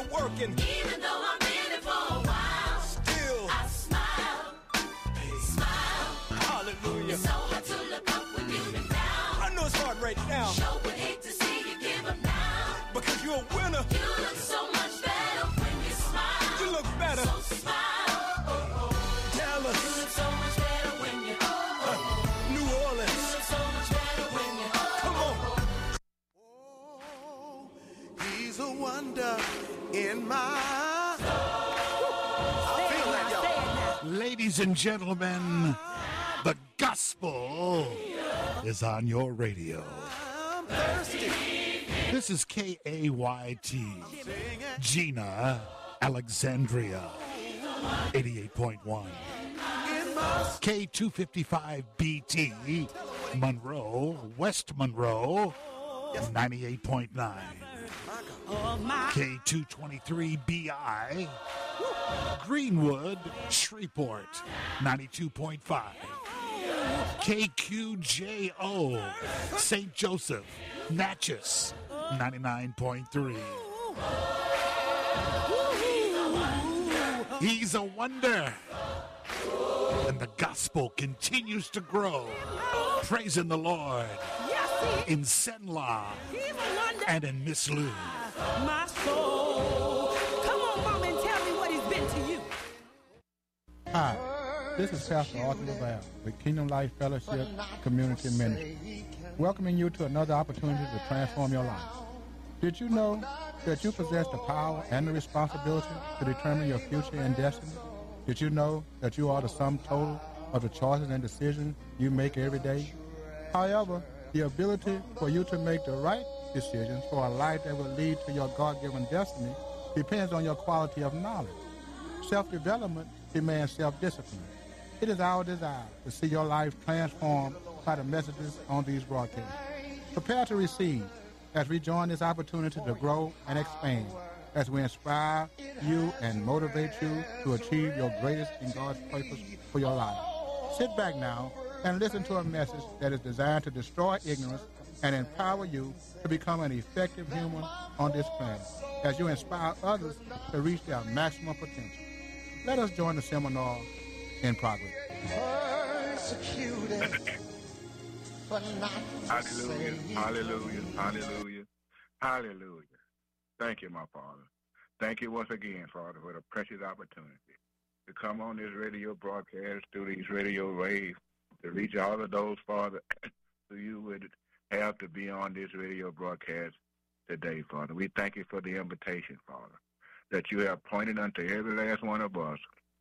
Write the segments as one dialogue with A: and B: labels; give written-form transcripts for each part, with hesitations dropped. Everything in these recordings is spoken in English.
A: working.
B: Even though I'm in it for a while,
A: Still,
B: I smile, smile.
A: hallelujah.
B: It's so hard to look up when you've been down.
A: I know it's hard right now
B: Sure would hate to see you give up now.
A: because you're a winner.
B: You look so much better when you smile.
A: You look better.
B: So smile.
A: Dallas,
B: You look so much better when you
A: New Orleans.
B: You look so much better when you
A: Come on.
C: Oh, he's a wonder in my.
D: Ladies and gentlemen, the gospel is on your radio.
C: I'm thirsty.
D: This is KAYT, Gina, Alexandria, 88.1.
C: In my
D: K255BT, Monroe, West Monroe, 98.9. K223BI, Greenwood, Shreveport, 92.5. KQJO, St. Joseph, Natchez, 99.3. He's a wonder. And the gospel continues to grow. Praising the Lord in Senla and in Miss Lou.
E: My soul. Come on, Mama, and tell me what he's been to you.
F: Hi, this is Pastor Arthur LaValle with Kingdom Life Fellowship Community Ministry, welcoming you to another opportunity to transform your life. Did you know that you possess the power and the responsibility to determine your future and destiny? Did you know that you are the sum total of the choices and decisions you make every day? However, the ability for you to make the right decisions for a life that will lead to your God-given destiny depends on your quality of knowledge. Self-development demands self-discipline. It is our desire to see your life transformed by the messages on these broadcasts. Prepare to receive as we join this opportunity to grow and expand, as we inspire you and motivate you to achieve your greatest in God's purpose for your life. Sit back now and listen to a message that is designed to destroy ignorance and empower you to become an effective human on this planet, as you inspire others to reach their maximum potential. Let us join the seminar in progress.
G: Hallelujah, hallelujah, hallelujah, hallelujah. Thank you, my Father. Thank you once again, Father, for the precious opportunity to come on this radio broadcast through these radio waves, to reach all of those, Father, who you would have to be on this radio broadcast today, Father. We thank you for the invitation, Father, that you have pointed unto every last one of us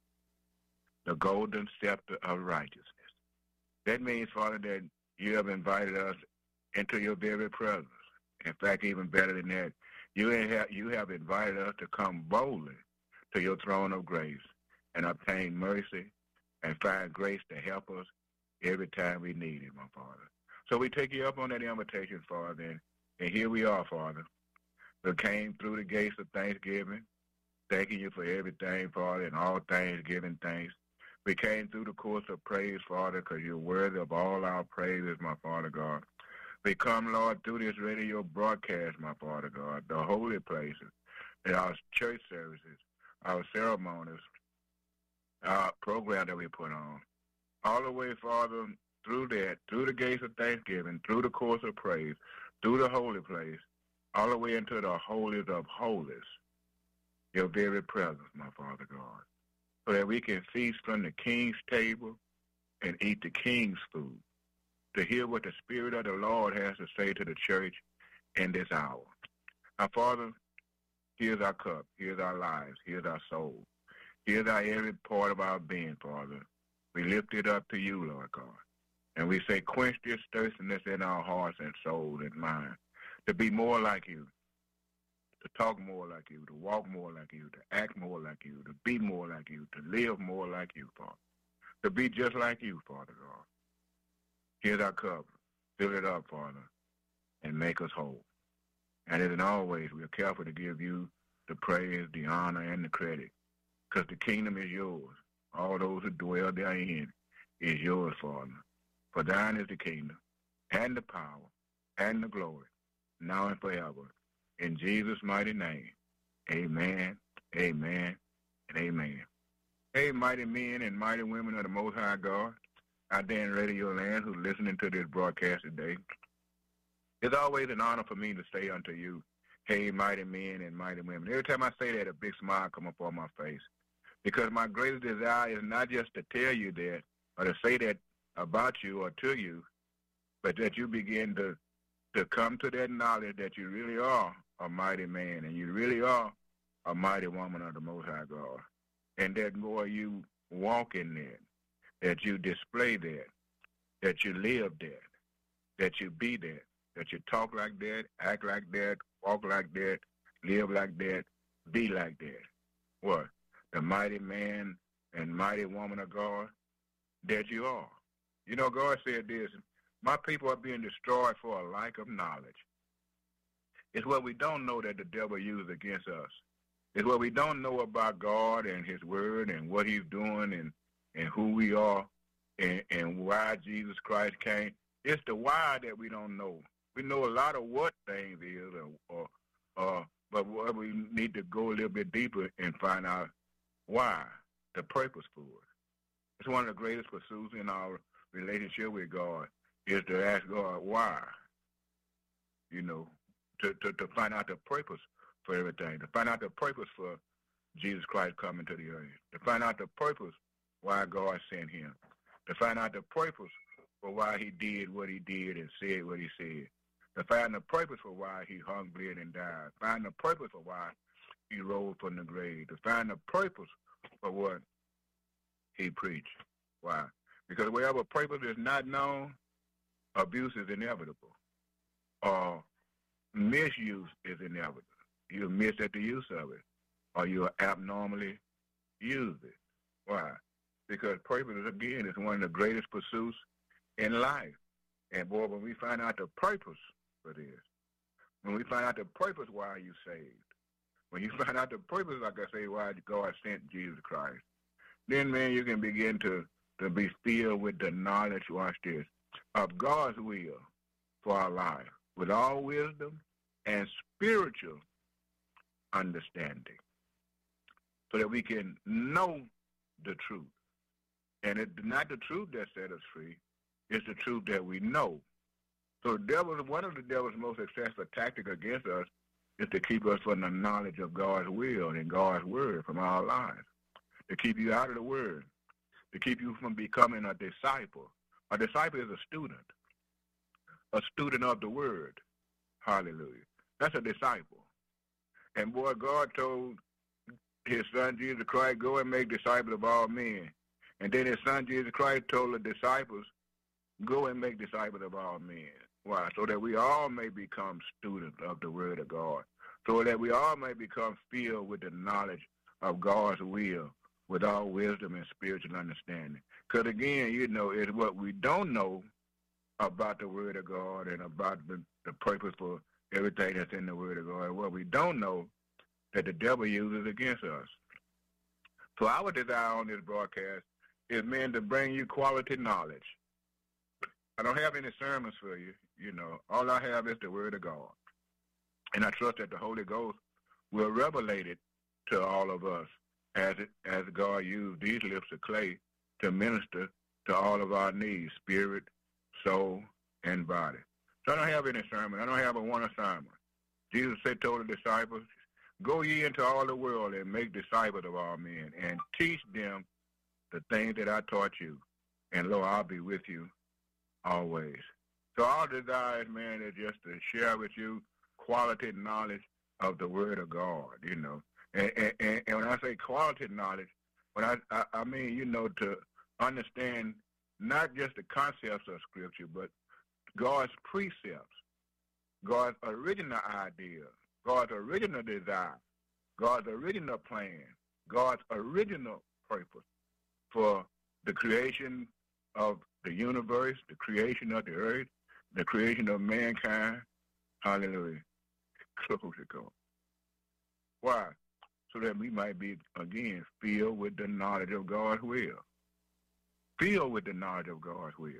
G: the golden scepter of righteousness. That means, Father, that you have invited us into your very presence. In fact, even better than that, you have invited us to come boldly to your throne of grace and obtain mercy and find grace to help us every time we need it, my Father. So we take you up on that invitation, Father, and here we are, Father. We came through the gates of thanksgiving, thanking you for everything, Father, and all things giving thanks. We came through the course of praise, Father, because you're worthy of all our praises, my Father God. We come, Lord, through this radio broadcast, my Father God, the holy places, and our church services, our ceremonies, our program that we put on. All the way, Father, through that, through the gates of thanksgiving, through the course of praise, through the holy place, all the way into the holies of holies, your very presence, my Father God, so that we can feast from the King's table and eat the King's food, to hear what the Spirit of the Lord has to say to the church in this hour. Our Father, here's our cup, here's our lives, here's our soul, here's our every part of our being, Father. We lift it up to you, Lord God, and we say, quench this thirstiness in our hearts and soul and mind, to be more like you, to talk more like you, to walk more like you, to act more like you, to be more like you, to live more like you, Father, to be just like you, Father God. Here's our cup. Fill it up, Father, and make us whole. And as in always, we are careful to give you the praise, the honor, and the credit, because the kingdom is yours. All those who dwell therein is yours, Father. For thine is the kingdom, and the power, and the glory, now and forever. In Jesus' mighty name, Amen, amen, and amen. Hey, mighty men and mighty women of the Most High God, out there in Radio Land who's listening to this broadcast today. It's always an honor for me to say unto you, hey, mighty men and mighty women. Every time I say that, a big smile come up on my face. Because my greatest desire is not just to tell you that or to say that about you or to you, but that you begin to come to that knowledge that you really are a mighty man and you really are a mighty woman of the Most High God. And that more you walk in that you display that you live that you be that you talk like that, act like that, walk like that, live like that, be like that. What? The mighty man and mighty woman of God that you are. You know, God said this, my people are being destroyed for a lack of knowledge. It's what we don't know that the devil uses against us. It's what we don't know about God and his word and what he's doing and who we are and why Jesus Christ came. It's the why that we don't know. We know a lot of what things is, but what we need to go a little bit deeper and find out why, the purpose for it. It's one of the greatest pursuits in our relationship with God is to ask God why, you know, to find out the purpose for everything, to find out the purpose for Jesus Christ coming to the earth, to find out the purpose why God sent him, to find out the purpose for why he did what he did and said what he said, to find the purpose for why he hung, bled, and died, find the purpose for why he rose from the grave, to find the purpose for what he preached. Why? Because wherever purpose is not known, abuse is inevitable, or misuse is inevitable. You'll miss at the use of it, or you'll abnormally use it. Why? Because purpose, again, is one of the greatest pursuits in life. And boy, when we find out the purpose for this, when we find out the purpose why you saved, when you find out the purpose, like I say, why God sent Jesus Christ, then, man, you can begin to be filled with the knowledge, watch this, of God's will for our life, with all wisdom and spiritual understanding, so that we can know the truth. And it's not the truth that set us free, it's the truth that we know. So one of the devil's most successful tactics against us is to keep us from the knowledge of God's will and God's word from our lives, to keep you out of the word, to keep you from becoming a disciple. A disciple is a student of the word. Hallelujah. That's a disciple. And boy, God told his son Jesus Christ, go and make disciples of all men. And then his son Jesus Christ told the disciples, go and make disciples of all men. Why? So that we all may become students of the word of God. So that we all may become filled with the knowledge of God's will, with all wisdom and spiritual understanding. Because again, you know, it's what we don't know about the word of God and about the purpose for everything that's in the word of God. What we don't know that the devil uses against us. So our desire on this broadcast is, man, to bring you quality knowledge. I don't have any sermons for you, you know. All I have is the word of God. And I trust that the Holy Ghost will revelate it to all of us as God used these lips of clay to minister to all of our needs, spirit, soul, and body. So I don't have any sermon. I don't have a one assignment. Jesus said, told the disciples, go ye into all the world and make disciples of all men and teach them the things that I taught you. And lo, I'll be with you always. So our desire, man, is just to share with you quality knowledge of the word of God, you know. And when I say quality knowledge, when I mean, you know, to understand not just the concepts of Scripture, but God's precepts, God's original idea, God's original desire, God's original plan, God's original purpose for the creation of the universe, the creation of the earth, the creation of mankind. Hallelujah. Glory to God. Why? So that we might be, again, filled with the knowledge of God's will. Filled with the knowledge of God's will.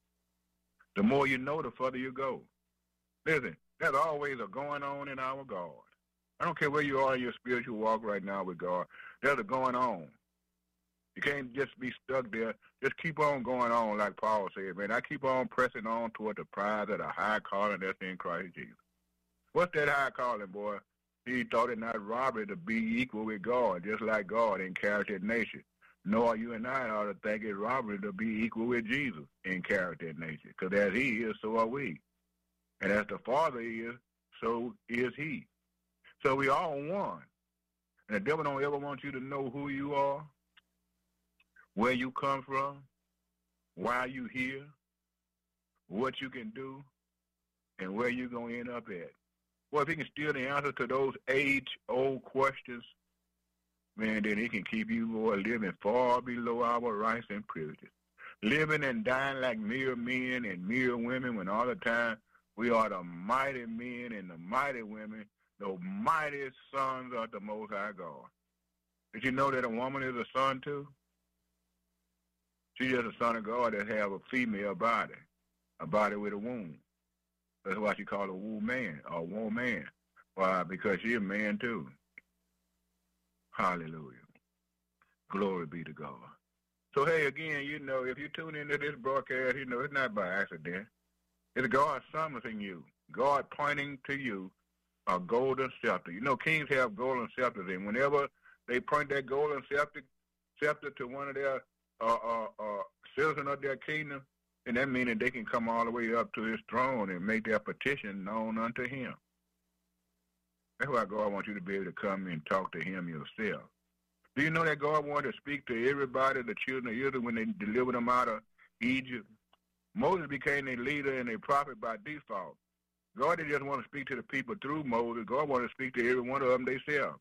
G: The more you know, the further you go. Listen, there's always a going on in our God. I don't care where you are in your spiritual walk right now with God. There's a going on. You can't just be stuck there. Just keep on going on, like Paul said, man. I keep on pressing on toward the prize of the high calling that's in Christ Jesus. What's that high calling, boy? He thought it not robbery to be equal with God, just like God in character and nature. Nor you and I ought to think it robbery to be equal with Jesus in character and nature. Because as he is, so are we. And as the Father is, so is he. So we all one. And the devil don't ever want you to know who you are, where you come from, why you here, what you can do, and where you're going to end up at. Well, if he can steal the answer to those age-old questions, man, then he can keep you, boy, living far below our rights and privileges. Living and dying like mere men and mere women when all the time we are the mighty men and the mighty women, the mighty sons of the Most High God. Did you know that a woman is a son too? She's just a son of God that have a female body, a body with a womb. That's why she called a woman or woman. Why? Because she's a man too. Hallelujah. Glory be to God. So, hey, again, you know, if you tune into this broadcast, you know, it's not by accident. It's God summoning you, God pointing to you a golden scepter. You know, kings have golden scepters, and whenever they point that golden scepter to one of their citizens of their kingdom, and that means that they can come all the way up to his throne and make their petition known unto him. That's why God wants you to be able to come and talk to him yourself. Do you know that God wanted to speak to everybody, the children of Israel, when they delivered them out of Egypt? Moses became a leader and a prophet by default. God didn't just want to speak to the people through Moses. God wanted to speak to every one of them themselves.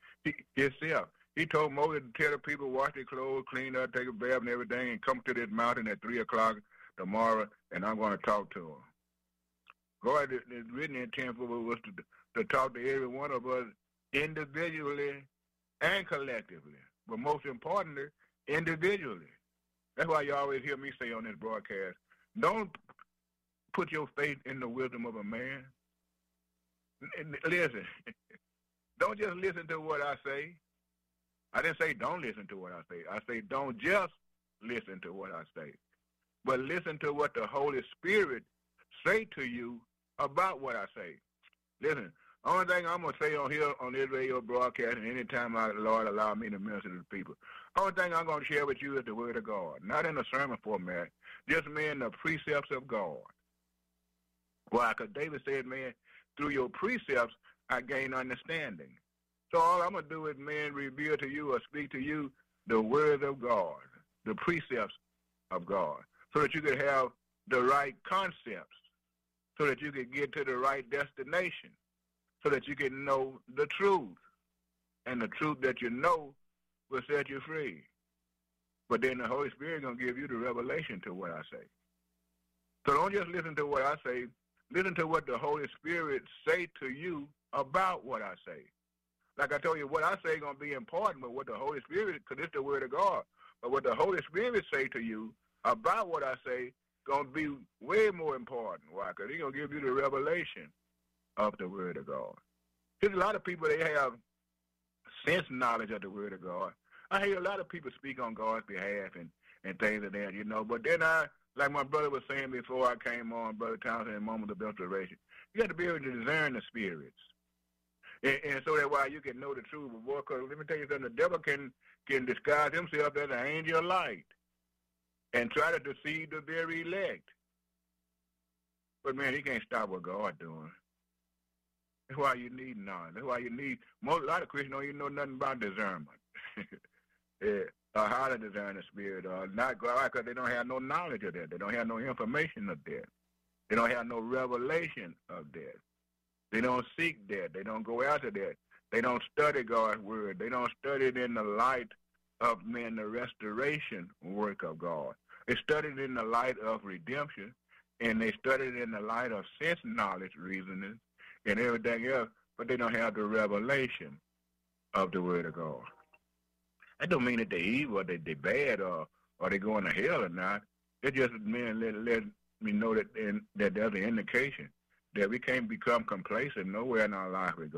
G: He told Moses to tell the people, wash their clothes, clean up, take a bath and everything, and come to this mountain at 3 o'clock tomorrow, and I'm going to talk to them. God is written intent for us to talk to every one of us individually and collectively, but most importantly, individually. That's why you always hear me say on this broadcast, don't put your faith in the wisdom of a man. Listen, don't just listen to what I say. I didn't say don't listen to what I say. I say don't just listen to what I say, but listen to what the Holy Spirit say to you about what I say. Listen, only thing I'm going to say on here on this radio broadcast, and anytime the Lord allow me to minister to the people, only thing I'm going to share with you is the Word of God, not in a sermon format, just, man, the precepts of God. Why? Because David said, man, through your precepts, I gain understanding. So all I'm going to do is, man, reveal to you or speak to you the Word of God, the precepts of God, so that you could have the right concepts, so that you could get to the right destination, so that you can know the truth. And the truth that you know will set you free. But then the Holy Spirit is going to give you the revelation to what I say. So don't just listen to what I say. Listen to what the Holy Spirit say to you about what I say. Like I told you, what I say is going to be important, but what the Holy Spirit, because it's the Word of God, but what the Holy Spirit say to you about what I say going to be way more important. Why? Because he's going to give you the revelation of the Word of God. There's a lot of people, they have sense knowledge of the Word of God. I hear a lot of people speak on God's behalf and things of that, you know. But then like my brother was saying before I came on, Brother Townsend, in Moment of Restoration, you got to be able to discern the spirits. And so that why you can know the truth. But boy, because let me tell you something, the devil can disguise himself as an angel of light and try to deceive the very elect. But man, he can't stop what God's doing. That's why you need knowledge. That's why you need, a lot of Christians don't even know nothing about discernment. How to discern the spirit, not God, because they don't have no knowledge of that. They don't have no information of that. They don't have no revelation of that. They don't seek that. They don't go after that. They don't study God's word. They don't study it in the light of, man, the restoration work of God. They study it in the light of redemption, and they study it in the light of sense knowledge, reasoning, and everything else, but they don't have the revelation of the Word of God. That don't mean that they're evil, or they're bad, or they're going to hell or not. It just, man, let me know that there's an indication that we can't become complacent nowhere in our life with God.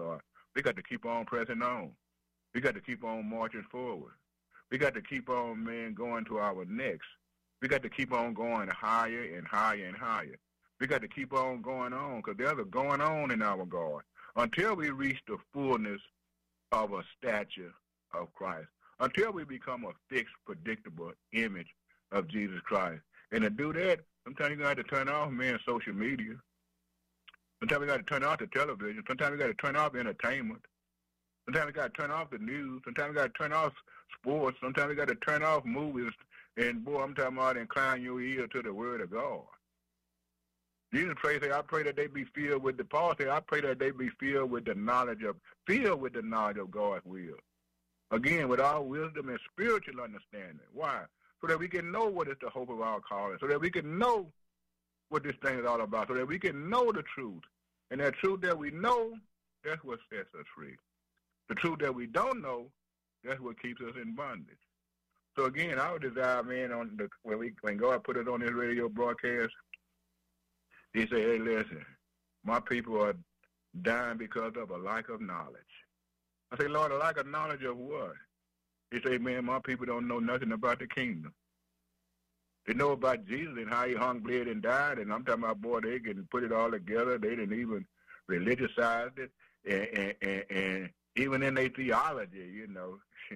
G: We got to keep on pressing on. We got to keep on marching forward. We got to keep on, man, going to our next. We got to keep on going higher and higher and higher. We got to keep on going on because there's a going on in our God until we reach the fullness of a stature of Christ, until we become a fixed, predictable image of Jesus Christ. And to do that, sometimes you're going to have to turn off, man, social media. Sometimes we got to turn off the television. Sometimes we got to turn off entertainment. Sometimes we got to turn off the news. Sometimes we got to turn off sports. Sometimes we got to turn off movies. And, boy, I'm talking about incline your ear to the word of God. Jesus prayed, say, I pray that they be filled with the, Paul said, I pray that they be filled with the knowledge of God's will. Again, with all wisdom and spiritual understanding. Why? So that we can know what is the hope of our calling. So that we can know what this thing is all about. So that we can know the truth. And that truth that we know, that's what sets us free. The truth that we don't know, that's what keeps us in bondage. So again, our desire, man, when God put it on his radio broadcast, he said, hey, listen, my people are dying because of a lack of knowledge. I say, Lord, a lack of knowledge of what? He said, man, my people don't know nothing about the kingdom. They know about Jesus and how he hung, bled, and died, and I'm talking about, boy, they can put it all together. They didn't even religiousize it, and even in their theology, you know,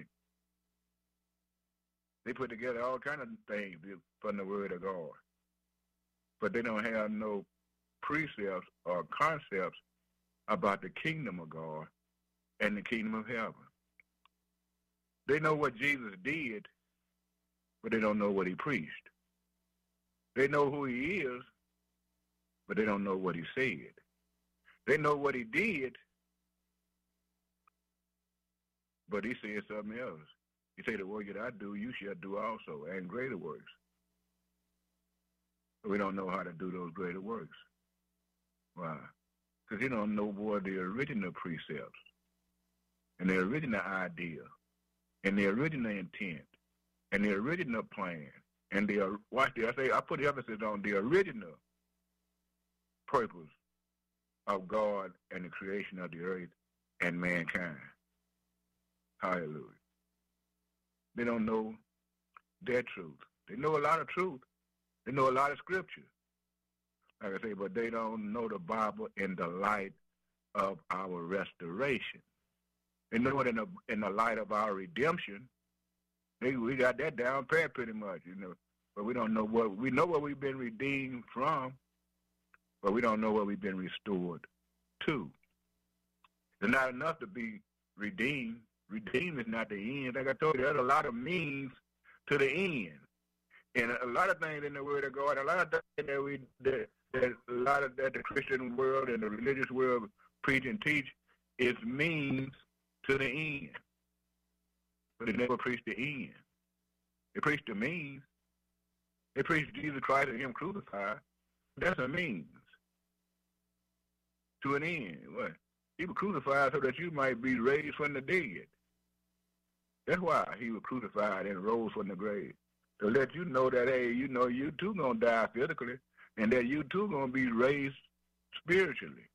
G: they put together all kind of things from the word of God. But they don't have no precepts or concepts about the kingdom of God and the kingdom of heaven. They know what Jesus did, but they don't know what he preached. They know who he is, but they don't know what he said. They know what he did, but he said something else. He said, the work that I do, you shall do also, and greater works. We don't know how to do those greater works. Why? Because you don't know, boy, the original precepts and the original idea and the original intent and the original plan and watch this, I put the emphasis on the original purpose of God and the creation of the earth and mankind. Hallelujah. They don't know their truth. They know a lot of truth. They know a lot of scripture, like I say, but they don't know the Bible in the light of our restoration. They know it in the light of our redemption. We got that down pat pretty much, you know. But we don't know we know what we've been redeemed from, but we don't know what we've been restored to. It's not enough to be redeemed. Redeemed is not the end. Like I told you, there's a lot of means to the end. And a lot of things in the Word of God, a lot of things that the Christian world and the religious world preach and teach is means to the end. But they never preach the end. They preach the means. They preach Jesus Christ and him crucified. That's a means to an end. What? He was crucified so that you might be raised from the dead. That's why he was crucified and rose from the grave. To let you know that, hey, you know, you too going to die physically and that you too going to be raised spiritually.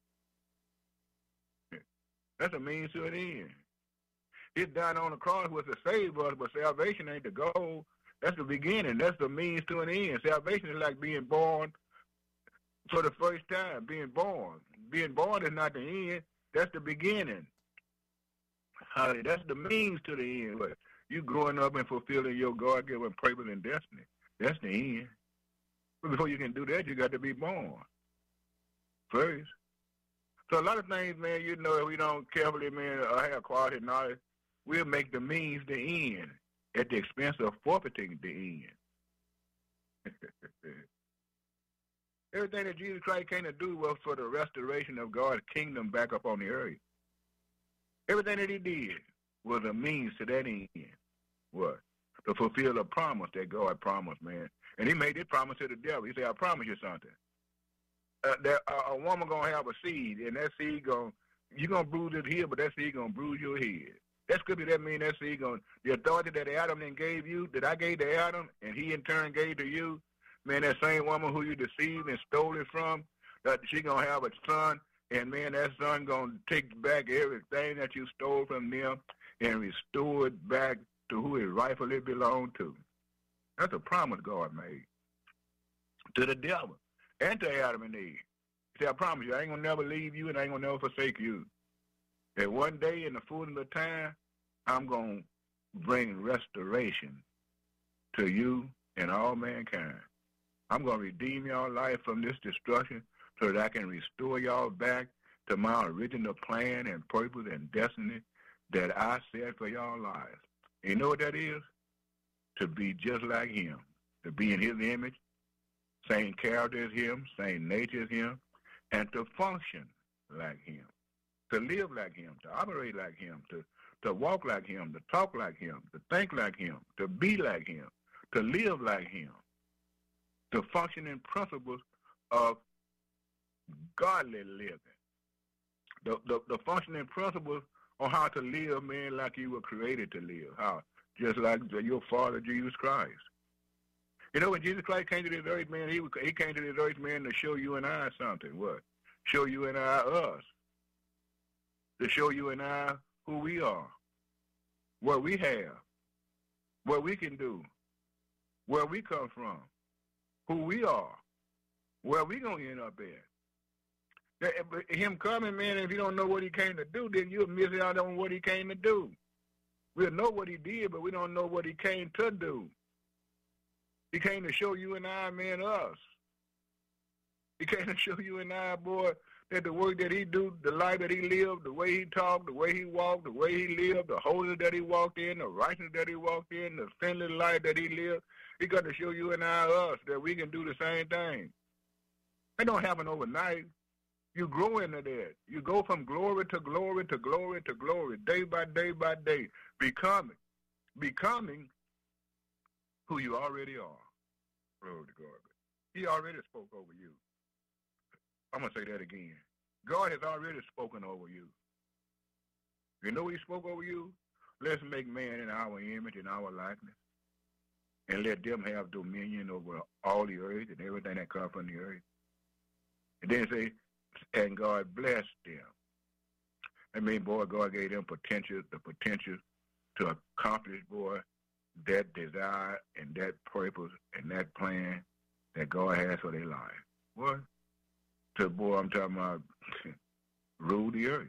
G: That's a means to an end. His dying on the cross was to save us, but salvation ain't the goal. That's the beginning. That's the means to an end. Salvation is like being born for the first time, being born. Being born is not the end. That's the beginning. That's the means to the end. But you growing up and fulfilling your God-given purpose and destiny. That's the end. But before you can do that, you got to be born first. So a lot of things, man, you know, if we don't carefully, man, have quality knowledge, we'll make the means the end at the expense of forfeiting the end. Everything that Jesus Christ came to do was for the restoration of God's kingdom back up on the earth. Everything that he did was a means to that end. What? To fulfill a promise that God promised, man. And he made this promise to the devil. He said, I promise you something. A woman going to have a seed, and that seed you're going to bruise it here, but that seed going to bruise your head. That scripture, that means that seed the authority that Adam then gave you, that I gave to Adam, and he in turn gave to you, man, that same woman who you deceived and stole it from, that she going to have a son, And, man, that son going to take back everything that you stole from them and restore it back to who it rightfully belonged to. That's a promise God made to the devil and to Adam and Eve. See, I promise you, I ain't going to never leave you and I ain't going to never forsake you. That one day in the fullness of time, I'm going to bring restoration to you and all mankind. I'm going to redeem y'all life from this destruction so that I can restore y'all back to my original plan and purpose and destiny that I set for y'all lives. And you know what that is? To be just like him, to be in his image, same character as him, same nature as him, and to function like him, to live like him, to operate like him, to walk like him, to talk like him, to think like him, to be like him, to live like him, to function in principles of godly living. The functioning principles on how to live, man, like you were created to live. How? Just like your Father, Jesus Christ. You know, when Jesus Christ came to this earth, man, he came to this earth, man, to show you and I something. What? Show you and I us. To show you and I who we are, what we have, what we can do, where we come from, who we are, where we going to end up at. Him coming, man, if you don't know what he came to do, then you'll miss out on what he came to do. We'll know what he did, but we don't know what he came to do. He came to show you and I, man, us. He came to show you and I, boy, that the work that he do, the life that he lived, the way he talked, the way he walked, the way he lived, the holiness that he walked in, the righteousness that he walked in, the sinless life that he lived, he got to show you and I, us, that we can do the same thing. It don't happen overnight. You grow into that. You go from glory to glory to glory to glory, day by day, becoming who you already are. Glory to God. He already spoke over you. I'm going to say that again. God has already spoken over you. You know what he spoke over you? Let's make man in our image and our likeness, and let them have dominion over all the earth and everything that comes from the earth. And then say, and God blessed them. I mean, boy, God gave them the potential to accomplish, boy, that desire and that purpose and that plan that God has for their life. What? So, boy, I'm talking about rule the earth.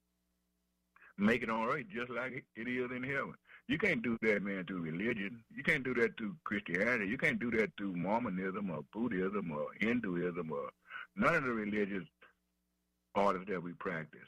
G: Make it on earth just like it is in heaven. You can't do that, man, through religion. You can't do that through Christianity. You can't do that through Mormonism or Buddhism or Hinduism or none of the religious orders that we practice.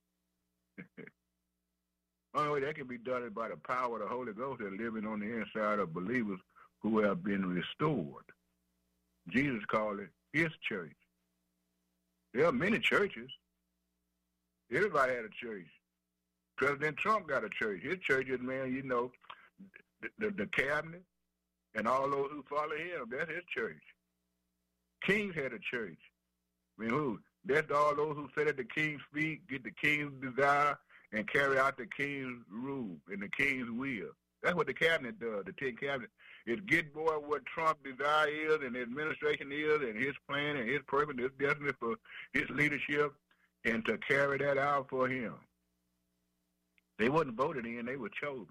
G: Only way that can be done is by the power of the Holy Ghost that's living on the inside of believers who have been restored. Jesus called it his church. There are many churches. Everybody had a church. President Trump got a church. His church is, man, you know, the cabinet and all those who follow him. That's his church. Kings had a church. I mean, who? That's all those who sit at the king's feet, get the king's desire, and carry out the king's rule and the king's will. That's what the cabinet does, the 10 cabinet. Is get, boy, what Trump's desire is and his administration is and his plan and his purpose, his destiny for his leadership, and to carry that out for him. They wasn't voted in, they were chosen.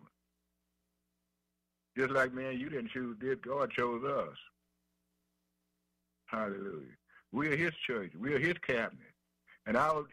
G: Just like, man, you didn't choose this, God chose us. Hallelujah. We are his church. We are his cabinet. And our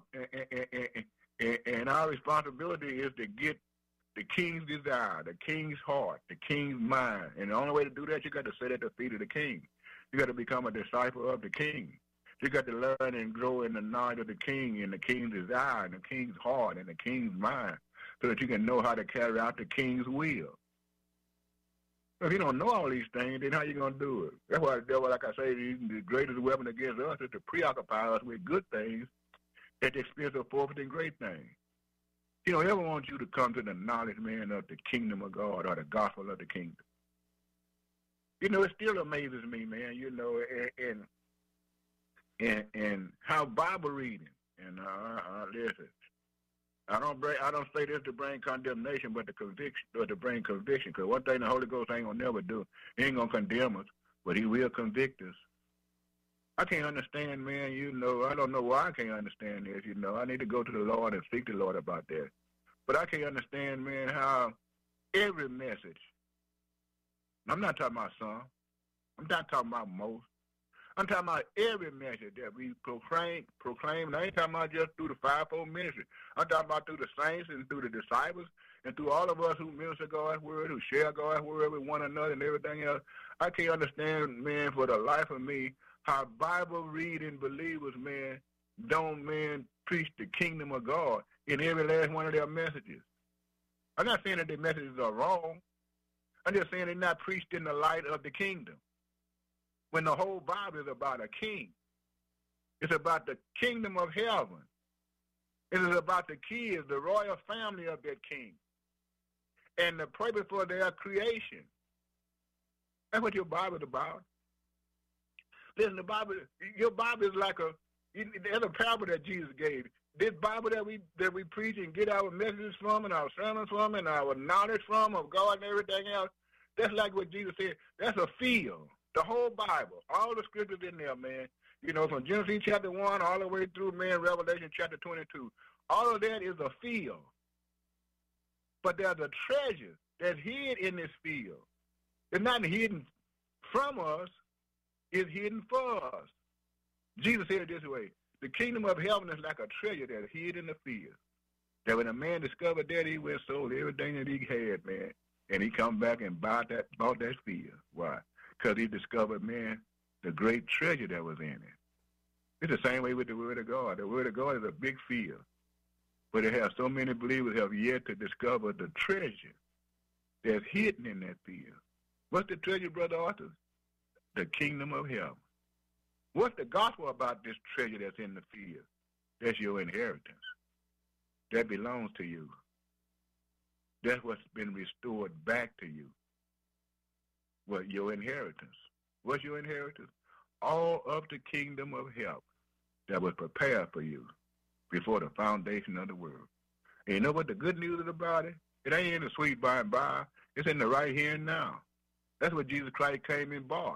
G: responsibility is to get the king's desire, the king's heart, the king's mind. And the only way to do that, you got to sit at the feet of the king. You got to become a disciple of the king. You got to learn and grow in the knowledge of the king and the king's desire and the king's heart and the king's mind so that you can know how to carry out the king's will. If you don't know all these things, then how you going to do it? That's why the devil, like I say, the greatest weapon against us is to preoccupy us with good things at the expense of forfeiting great things. He don't ever want you to come to the knowledge, man, of the kingdom of God or the gospel of the kingdom. You know, it still amazes me, man, you know, and how Bible reading, and listen, I don't say this to bring condemnation, but to conviction, or to bring conviction. Because one thing the Holy Ghost ain't gonna never do, he ain't gonna condemn us, but he will convict us. I can't understand, man, I don't know why I can't understand this, I need to go to the Lord and speak to the Lord about that. But I can't understand, man, how every message, I'm not talking about some, I'm not talking about most, I'm talking about every message that we proclaim, and I ain't talking about just through the fivefold ministry. I'm talking about through the saints and through the disciples and through all of us who minister God's word, who share God's word with one another and everything else. I can't understand, man, for the life of me, how Bible reading believers, man, don't, man, preach the kingdom of God in every last one of their messages. I'm not saying that their messages are wrong. I'm just saying they're not preached in the light of the kingdom. When the whole Bible is about a king. It's about the kingdom of heaven. It is about the kids, the royal family of that king, and the purpose for their creation. That's what your Bible is about. Listen, your Bible is like there's a parable that Jesus gave. This Bible that we preach and get our messages from and our sermons from and our knowledge from of God and everything else, that's like what Jesus said. That's a field. The whole Bible, all the scriptures in there, man, from Genesis chapter 1 all the way through, man, Revelation chapter 22. All of that is a field. But there's a treasure that's hid in this field. It's not hidden from us. It's hidden for us. Jesus said it this way. The kingdom of heaven is like a treasure that's hid in the field. That when a man discovered that, he went sold everything that he had, man. And he come back and bought that field. Why? Because he discovered, man, the great treasure that was in it. It's the same way with the Word of God. The Word of God is a big field. But it has so many believers have yet to discover the treasure that's hidden in that field. What's the treasure, Brother Arthur? The kingdom of heaven. What's the gospel about this treasure that's in the field? That's your inheritance. That belongs to you. That's what's been restored back to you. What, your inheritance. What's your inheritance? All of the kingdom of heaven that was prepared for you before the foundation of the world. And you know what the good news is about it? It ain't in the sweet by and by. It's in the right here and now. That's what Jesus Christ came and bought.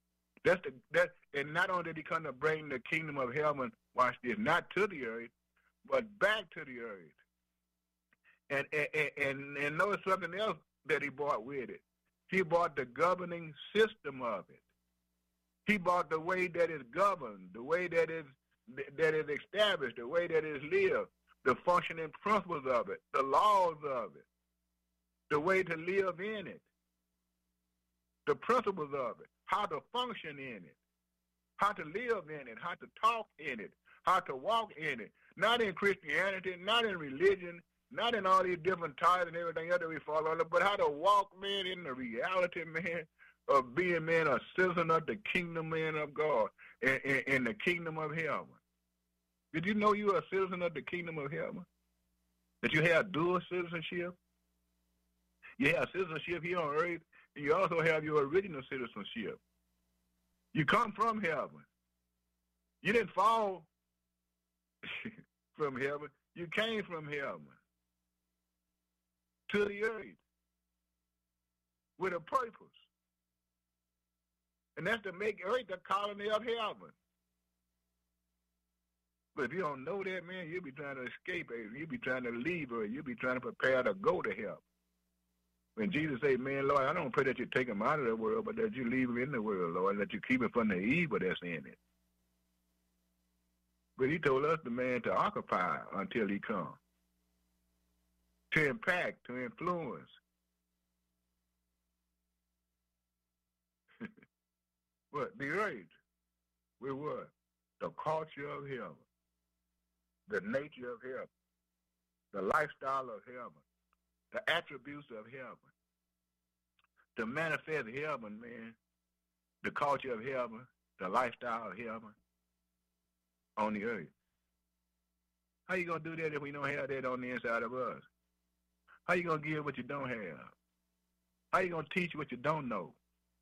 G: And not only did he come to bring the kingdom of heaven, watch this, not to the earth, but back to the earth. And notice something else that he bought with it. He bought the governing system of it. He bought the way that is governed, the way that is established, the way that is lived, the functioning principles of it, the laws of it, the way to live in it, the principles of it, how to function in it, how to live in it, how to talk in it, how to walk in it. Not in Christianity, not in religion, not in all these different titles and everything else that we follow, but how to walk, man, in the reality, man, of being, man, a citizen of the kingdom, man, of God, in the kingdom of heaven. Did you know you are a citizen of the kingdom of heaven? That you have dual citizenship? You have citizenship here on earth, and you also have your original citizenship. You come from heaven. You didn't fall from heaven. You came from heaven to the earth with a purpose. And that's to make earth a colony of heaven. But if you don't know that, man, you'll be trying to escape it. You'll be trying to leave her. You'll be trying to prepare to go to heaven. When Jesus said, man, Lord, I don't pray that you take him out of the world, but that you leave him in the world, Lord, that you keep him from the evil that's in it. But he told us, the man, to occupy until he comes. To impact, to influence. What? The earth. With what? The culture of heaven. The nature of heaven. The lifestyle of heaven. The attributes of heaven. To manifest heaven, man. The culture of heaven. The lifestyle of heaven. On the earth. How you going to do that if we don't have that on the inside of us? How you going to give what you don't have? How you going to teach what you don't know?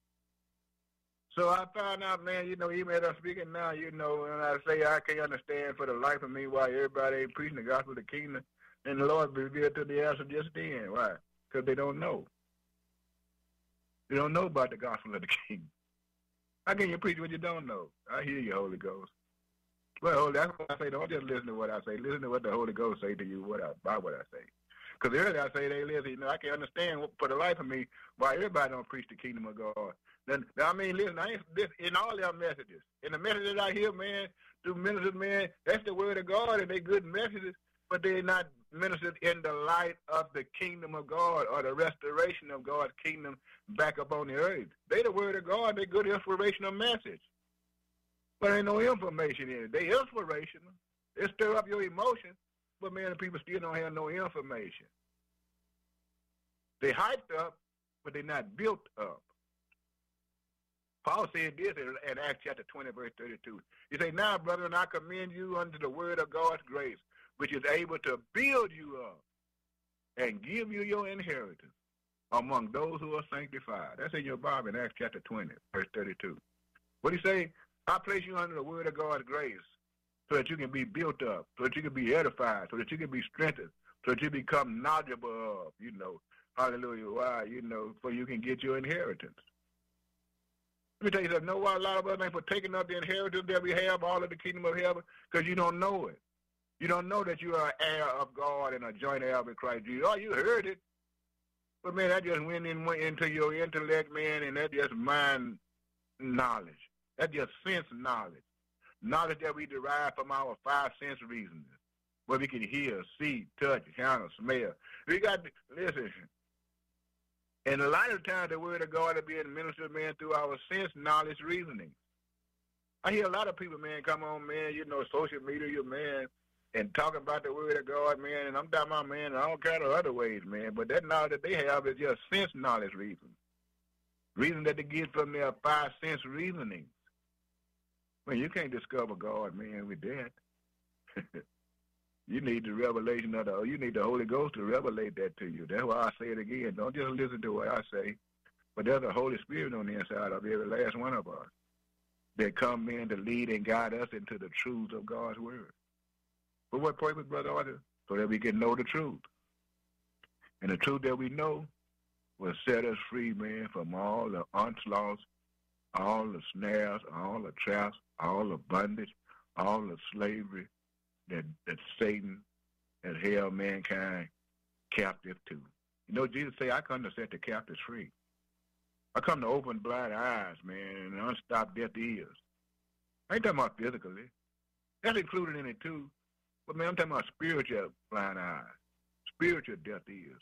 G: So I found out, man, even as I'm speaking now, when I say I can't understand for the life of me why everybody ain't preaching the gospel of the kingdom, and the Lord revealed to the answer just then. Why? Because they don't know. They don't know about the gospel of the kingdom. How can you preach what you don't know? I hear you, Holy Ghost. Well, that's what I say. Don't just listen to what I say. Listen to what the Holy Ghost say to you about what I say. Because earlier I say they listen. You know, I can understand for the life of me why everybody don't preach the kingdom of God. Then I mean, listen, I ain't this in all their messages. In the messages I hear, man, through ministers, man, that's the word of God, and they good messages, but they're not ministered in the light of the kingdom of God or the restoration of God's kingdom back up on the earth. They the word of God. They good inspirational message. But ain't no information in it. They inspirational. They stir up your emotions, but man, the people still don't have no information. They hyped up, but they're not built up. Paul said this in Acts chapter 20, verse 32. He said, now, brethren, I commend you unto the word of God's grace, which is able to build you up and give you your inheritance among those who are sanctified. That's in your Bible in Acts chapter 20, verse 32. What he say? I place you under the word of God's grace so that you can be built up, so that you can be edified, so that you can be strengthened, so that you become knowledgeable of, you know, hallelujah, why, you know, so you can get your inheritance. Let me tell you something. Know why a lot of us ain't for taking up the inheritance that we have, all of the kingdom of heaven? Because you don't know it. You don't know that you are an heir of God and a joint heir with Christ Jesus. Oh, you heard it. But, man, that just went into your intellect, man, and that just mind knowledge. That's just sense knowledge. Knowledge that we derive from our 5 sense reasoning, where we can hear, see, touch, handle, smell. We got to, listen, and a lot of times the word of God is being ministered, man, through our sense knowledge reasoning. I hear a lot of people, man, come on, man, you know, social media, man, and talking about the word of God, man, and I'm talking about, man, in all kind of other ways, man, but that knowledge that they have is just sense knowledge reasoning. Reason that they get from their 5 sense reasoning. Well, you can't discover God, man, with that. You need the revelation of you need the Holy Ghost to revelate that to you. That's why I say it again. Don't just listen to what I say, but there's a Holy Spirit on the inside of every last one of us that come in to lead and guide us into the truths of God's word. For what purpose, Brother Arthur? So that we can know the truth. And the truth that we know will set us free, man, from all the onslaughts, all the snares, all the traps, all the bondage, all the slavery that Satan has held mankind captive to. You know, Jesus said, I come to set the captives free. I come to open blind eyes, man, and unstop deaf ears. I ain't talking about physically. That's included in it, too. But, man, I'm talking about spiritual blind eyes, spiritual deaf ears,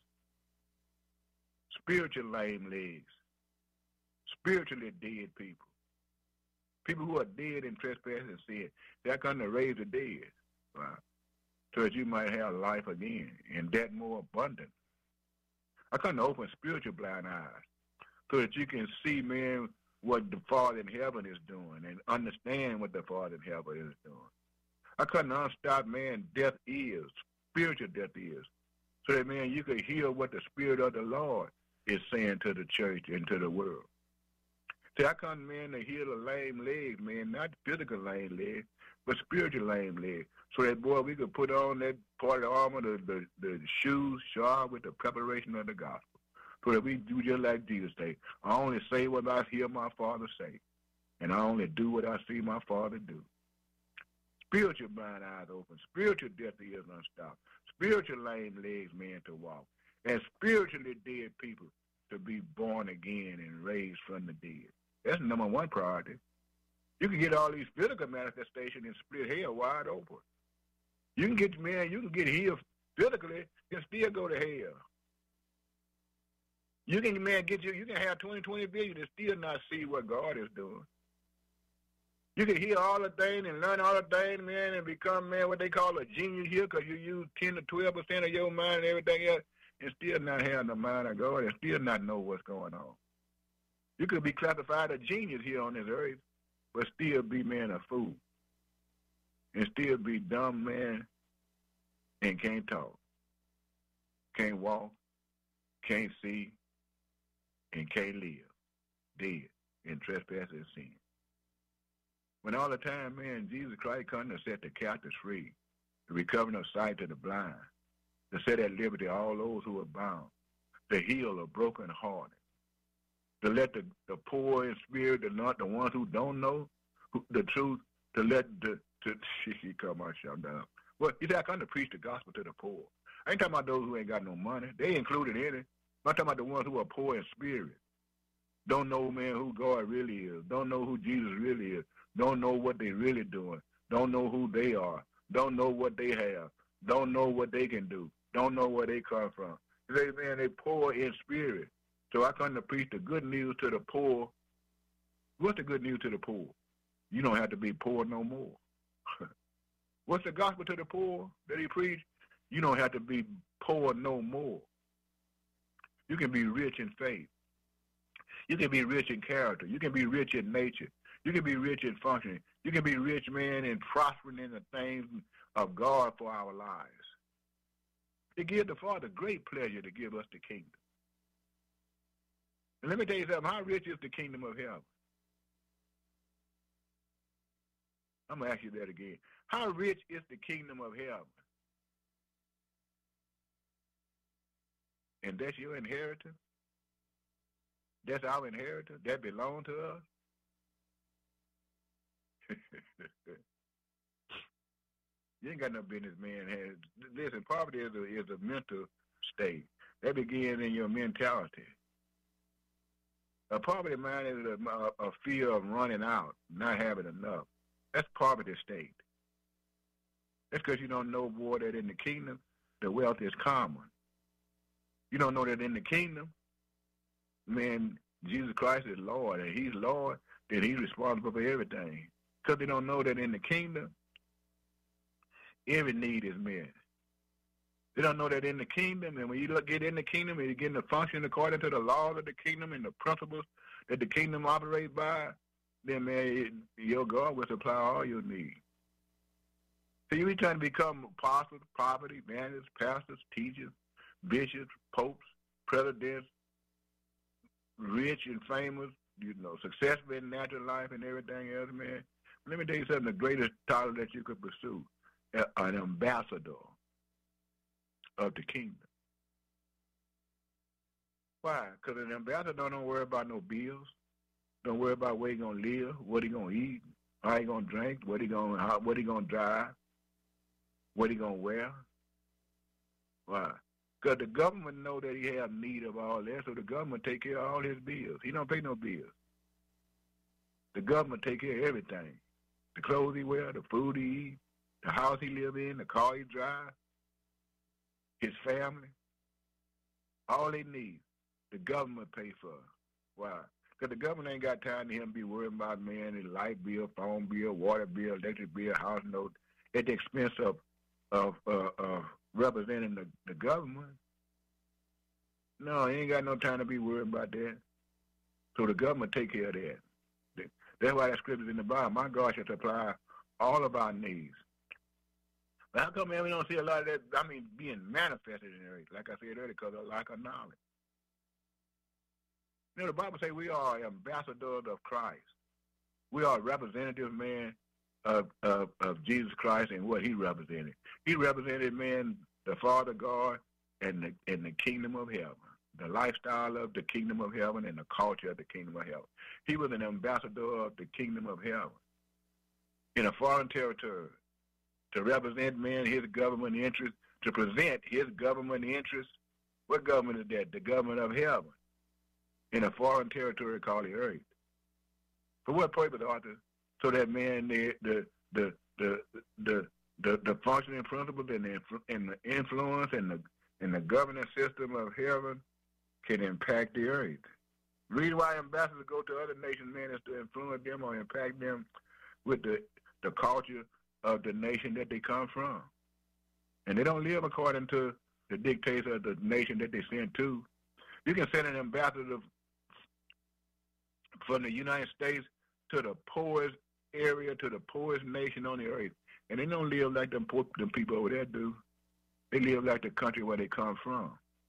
G: spiritual lame legs, spiritually dead people. People who are dead in trespass and sin. They're going to raise the dead, right? So that you might have life again, and that more abundant. I come to open spiritual blind eyes so that you can see, man, what the Father in heaven is doing and understand what the Father in heaven is doing. I come to unstop, man, deaf ears, spiritual deaf ears, so that, man, you can hear what the Spirit of the Lord is saying to the church and to the world. See, I come, man, to heal the lame legs, man, not physical lame legs, but spiritual lame legs. So that, boy, we could put on that part of the armor, the shoes, shod with the preparation of the gospel. So that we do just like Jesus say, I only say what I hear my Father say, and I only do what I see my Father do. Spiritual blind eyes open, spiritual deaf ears unstopped, spiritual lame legs, man, to walk, and spiritually dead people to be born again and raised from the dead. That's the number one priority. You can get all these physical manifestations and split hell wide open. You can get, man, you can get healed physically and still go to hell. You can, man, you can have 20 billion and still not see what God is doing. You can hear all the things and learn all the things, man, and become, man, what they call a genius here because you use 10 to 12% of your mind and everything else and still not have the mind of God and still not know what's going on. You could be classified a genius here on this earth, but still be, man, a fool. And still be dumb, man, and can't talk, can't walk, can't see, and can't live, dead in trespass and sin. When all the time, man, Jesus Christ come to set the captives free, the recovering of sight to the blind, to set at liberty all those who are bound, to heal a broken heart, to let the poor in spirit, the ones who don't know the truth, to let she come on, shut down. Well, he said, I come to preach the gospel to the poor. I ain't talking about those who ain't got no money. They included in it. I'm talking about the ones who are poor in spirit. Don't know, man, who God really is. Don't know who Jesus really is. Don't know what they really doing. Don't know who they are. Don't know what they have. Don't know what they can do. Don't know where they come from. They, man, they poor in spirit. So I come to preach the good news to the poor. What's the good news to the poor? You don't have to be poor no more. What's the gospel to the poor that he preached? You don't have to be poor no more. You can be rich in faith. You can be rich in character. You can be rich in nature. You can be rich in functioning. You can be rich, man, in prospering in the things of God for our lives. It gives the Father great pleasure to give us the kingdom. And let me tell you something. How rich is the kingdom of heaven? I'm going to ask you that again. How rich is the kingdom of heaven? And that's your inheritance? That's our inheritance? That belongs to us? You ain't got no business, man. Listen, poverty is a mental state. That begins in your mentality. A poverty mind is a fear of running out, not having enough. That's poverty state. That's because you don't know, boy, that in the kingdom, the wealth is common. You don't know that in the kingdom, man, Jesus Christ is Lord, and he's Lord, then he's responsible for everything. Because they don't know that in the kingdom, every need is met. They don't know that in the kingdom, and when you get in the kingdom and you get to function according to the laws of the kingdom and the principles that the kingdom operates by, then, man, your God will supply all your needs. So you be trying to become apostles, prophets, evangelists, pastors, teachers, bishops, popes, presidents, rich and famous, successful in natural life and everything else, man. Let me tell you something, the greatest title that you could pursue, an ambassador of the kingdom. Why? Because an ambassador don't worry about no bills, don't worry about where he gonna live, what he gonna eat, how he gonna drink, what he gonna drive, what he gonna wear. Why? Because the government know that he have need of all that, so the government take care of all his bills. He don't pay no bills. The government take care of everything. The clothes he wear, the food he eat, the house he live in, the car he drive, his family, all they need, the government pay for. Why? Because the government ain't got time to him be worrying about, man, his light bill, phone bill, water bill, electric bill, house note, at the expense of representing the government. No, he ain't got no time to be worried about that. So the government take care of that. That's why that scripture's in the Bible. My God shall supply all of our needs. But how come, man, we don't see a lot of that, being manifested in the earth, like I said earlier, because of lack of knowledge. The Bible says we are ambassadors of Christ. We are representatives, man, of Jesus Christ and what he represented. He represented, man, the Father God and the kingdom of heaven, the lifestyle of the kingdom of heaven and the culture of the kingdom of heaven. He was an ambassador of the kingdom of heaven in a foreign territory to represent, man, his government interest, to present his government interest. What government is that? The government of heaven in a foreign territory called the earth. For what purpose, Arthur? So that, man, the functioning principles and the influence and the governing system of heaven can impact the earth. The reason why ambassadors go to other nations, man, is to influence them or impact them with the culture of the nation that they come from. And they don't live according to the dictates of the nation that they send to. You can send an ambassador from the United States to the poorest area, to the poorest nation on the earth. And they don't live like them people over there do. They live like the country where they come from.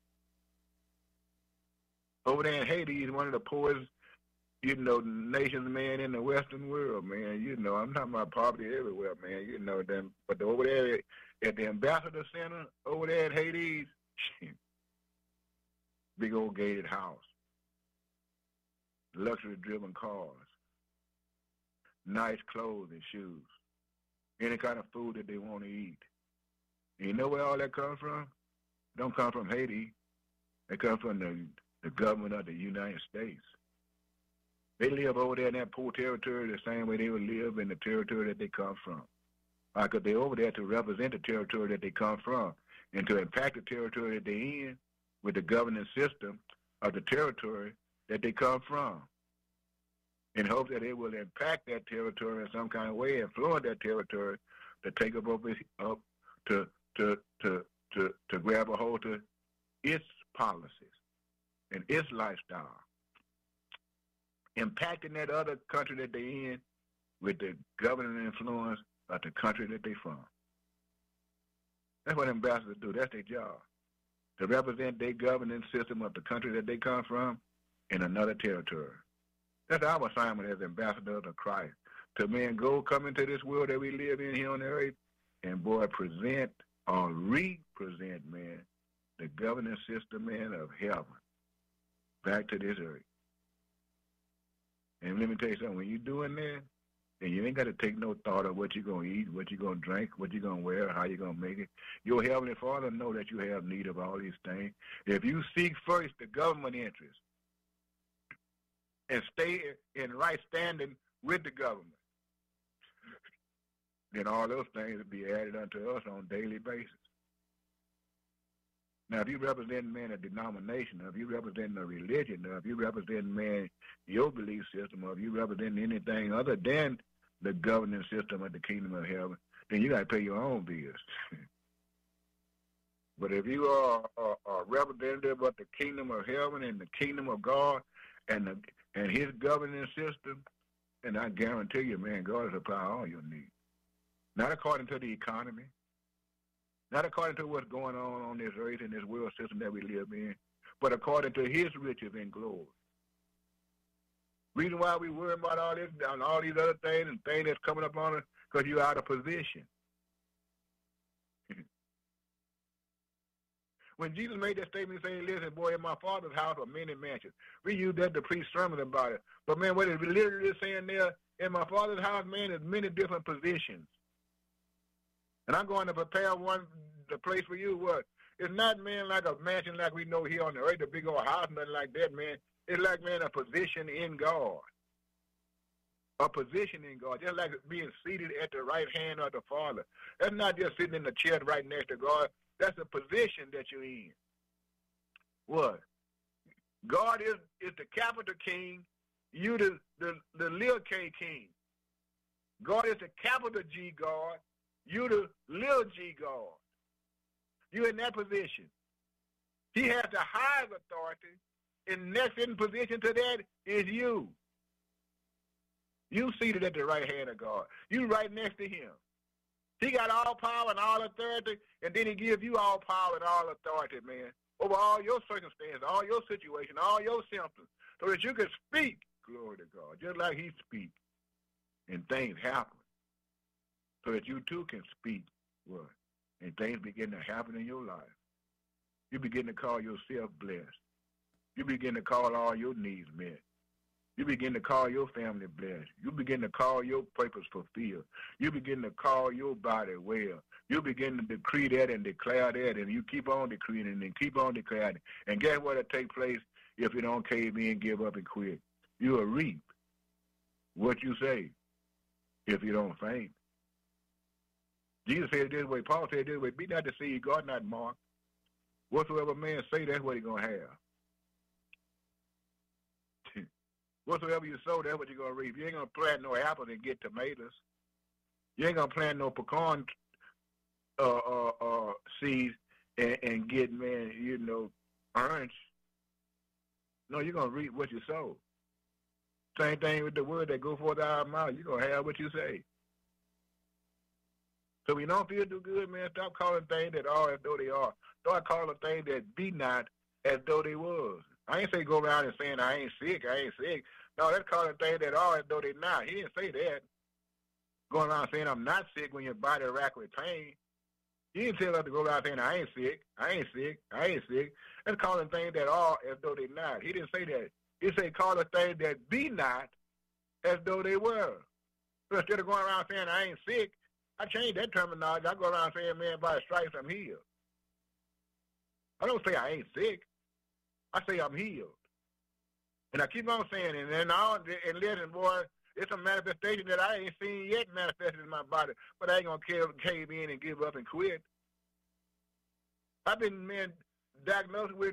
G: Over there in Haiti is one of the poorest, nations, man, in the Western world, man. I'm talking about poverty everywhere, man. But over there at the Ambassador Center, over there at Haiti, big old gated house. luxury-driven cars, nice clothes and shoes, any kind of food that they want to eat. And you know where all that comes from? It don't come from Haiti. It comes from the government of the United States. They live over there in that poor territory the same way they would live in the territory that they come from. Because they're over there to represent the territory that they come from and to impact the territory that they're in with the governing system of the territory that they come from, in hopes that it will impact that territory in some kind of way, influence that territory to take up to grab a hold to its policies and its lifestyle, impacting that other country that they're in with the governing influence of the country that they're from. That's what ambassadors do. That's their job, to represent their governing system of the country that they come from in another territory. That's our assignment as ambassadors of Christ, to, man, go come into this world that we live in here on the earth and, boy, present or represent, man, the governing system, man, of heaven back to this earth. And let me tell you something, when you're doing that, then you ain't got to take no thought of what you're going to eat, what you're going to drink, what you're going to wear, how you're going to make it. Your Heavenly Father know that you have need of all these things. If you seek first the government interest and stay in right standing with the government, then all those things will be added unto us on a daily basis. Now, if you represent, man, a denomination, if you represent a religion, if you represent, man, your belief system, or if you represent anything other than the governing system of the kingdom of heaven, then you got to pay your own bills. But if you are a representative of the kingdom of heaven and the kingdom of God and his governing system, then I guarantee you, man, God will supply all your needs. Not according to the economy, not according to what's going on this earth and this world system that we live in, but according to his riches and glory. Reason why we worry about all this and all these other things and things that's coming up on us, because you're out of position. When Jesus made that statement saying, listen, boy, in my Father's house are many mansions, we use that to preach sermons about it. But, man, what it's literally saying there, in my Father's house, man, is many different positions. And I'm going to prepare the place for you. What? It's not, man, like a mansion like we know here on the earth, a big old house, nothing like that, man. It's like, man, a position in God. A position in God, just like being seated at the right hand of the Father. That's not just sitting in the chair right next to God. That's a position that you're in. What? God is the capital king. You the little K king. God is the capital G God. You the little G God. You're in that position. He has the highest authority, and next in position to that is you. You seated at the right hand of God. You right next to him. He got all power and all authority, and then he gives you all power and all authority, man, over all your circumstances, all your situation, all your symptoms, so that you can speak, glory to God, just like he speaks, and things happen. So that you too can speak, what? And things begin to happen in your life. You begin to call yourself blessed. You begin to call all your needs met. You begin to call your family blessed. You begin to call your purpose fulfilled. You begin to call your body well. You begin to decree that and declare that, and you keep on decreeing and keep on declaring. And guess what will take place if you don't cave in, give up, and quit? You will reap what you say if you don't faint. Jesus said it this way. Paul said it this way. Be not deceived, God not mocked. Whatsoever man say, that's what he's going to have. Whatsoever you sow, that's what you're going to reap. You ain't going to plant no apples and get tomatoes. You ain't going to plant no pecan seeds and get, man, orange. No, you're going to reap what you sow. Same thing with the word that go forth out of our mouth. You're going to have what you say. So when you don't feel too good, man, stop calling things that are as though they are. Start calling things that be not as though they was. I ain't say go around and saying I ain't sick. No, that's calling things that are as though they not. He didn't say that. Going around saying I'm not sick when your body racked with pain. He didn't tell us to go around saying I ain't sick. That's calling things that are as though they not. He didn't say that. He said, call the things that be not as though they were. So instead of going around saying I ain't sick, I changed that terminology. I go around saying, man, by the stripes I'm healed. I don't say I ain't sick. I say I'm healed. And I keep on saying it. And listen, boy, it's a manifestation that I ain't seen yet manifested in my body. But I ain't going to cave in and give up and quit. I've been, man, diagnosed with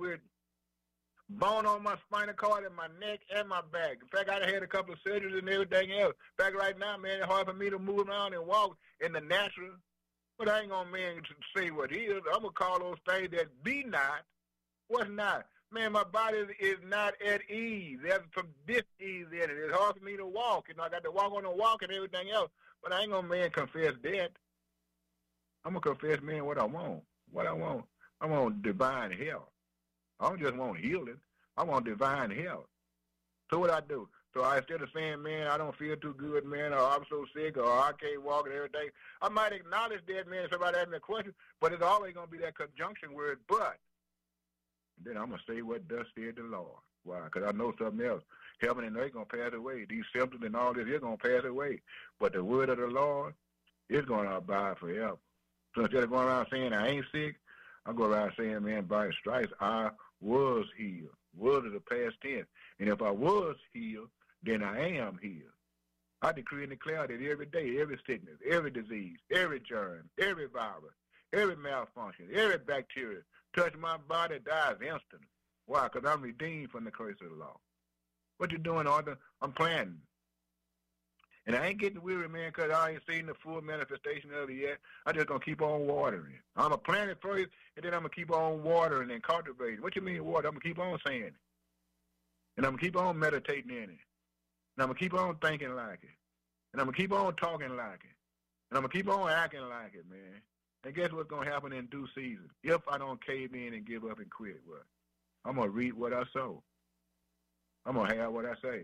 G: bone on my spinal cord and my neck and my back. In fact, I had a couple of surgeries and everything else. In fact, right now, man, it's hard for me to move around and walk in the natural. But I ain't going to, man, say what is. I'm going to call those things that be not what's not. Man, my body is not at ease. There's some dis-ease in it. It's hard for me to walk. You know, I got to walk on the walk and everything else. But I ain't going to, man, confess that. I'm going to confess, man, what I want. What I want. I want divine health. I don't just want healing. I want divine health. So what I do? So instead of saying, man, I don't feel too good, man, or I'm so sick, or I can't walk and everything, I might acknowledge that, man, if somebody asks me a question, but it's always going to be that conjunction word, but. And then I'm going to say what thus said the Lord. Why? Because I know something else. Heaven and earth going to pass away. These symptoms and all this is going to pass away. But the word of the Lord is going to abide forever. So instead of going around saying I ain't sick, I go around saying, man, by his stripes, I was healed. Was is the past tense. And if I was healed, then I am healed. I decree and declare that every day, every sickness, every disease, every germ, every virus, every malfunction, every bacteria touch my body, dies instantly. Why? Because I'm redeemed from the curse of the law. What you doing, Arthur? I'm planting. And I ain't getting weary, man, because I ain't seen the full manifestation of it yet. I'm just going to keep on watering. I'm going to plant it first, and then I'm going to keep on watering and cultivating. What you mean water? I'm going to keep on saying it. And I'm going to keep on meditating in it. And I'm going to keep on thinking like it. And I'm going to keep on talking like it. And I'm going to keep on acting like it, man. And guess what's going to happen in due season? If I don't cave in and give up and quit, what? I'm going to reap what I sow. I'm going to have what I say.